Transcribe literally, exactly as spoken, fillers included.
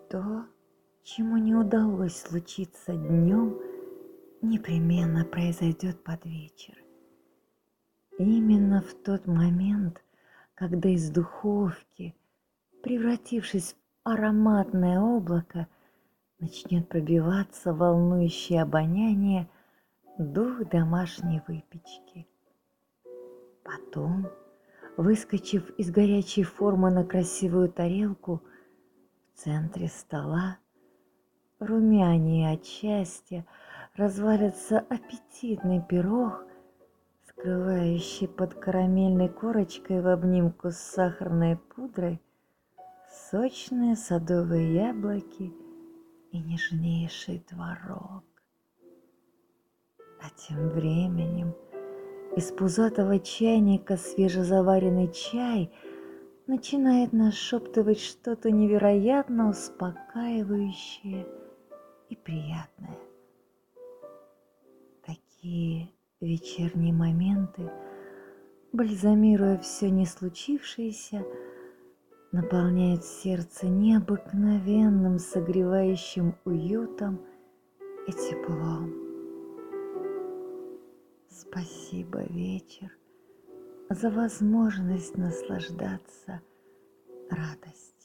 То, чему не удалось случиться днем, непременно произойдет под вечер. Именно в тот момент, когда из духовки, превратившись в ароматное облако, начнет пробиваться волнующее обоняние дух домашней выпечки. Потом, выскочив из горячей формы на красивую тарелку, в центре стола, румянее от счастья, развалится аппетитный пирог, скрывающий под карамельной корочкой в обнимку с сахарной пудрой сочные садовые яблоки и нежнейший творог. А тем временем из пузатого чайника свежезаваренный чай начинает нашептывать что-то невероятно успокаивающее и приятное. Такие вечерние моменты, бальзамируя все не случившееся, наполняют сердце необыкновенным согревающим уютом и теплом. Спасибо, вечер, за возможность наслаждаться радостью.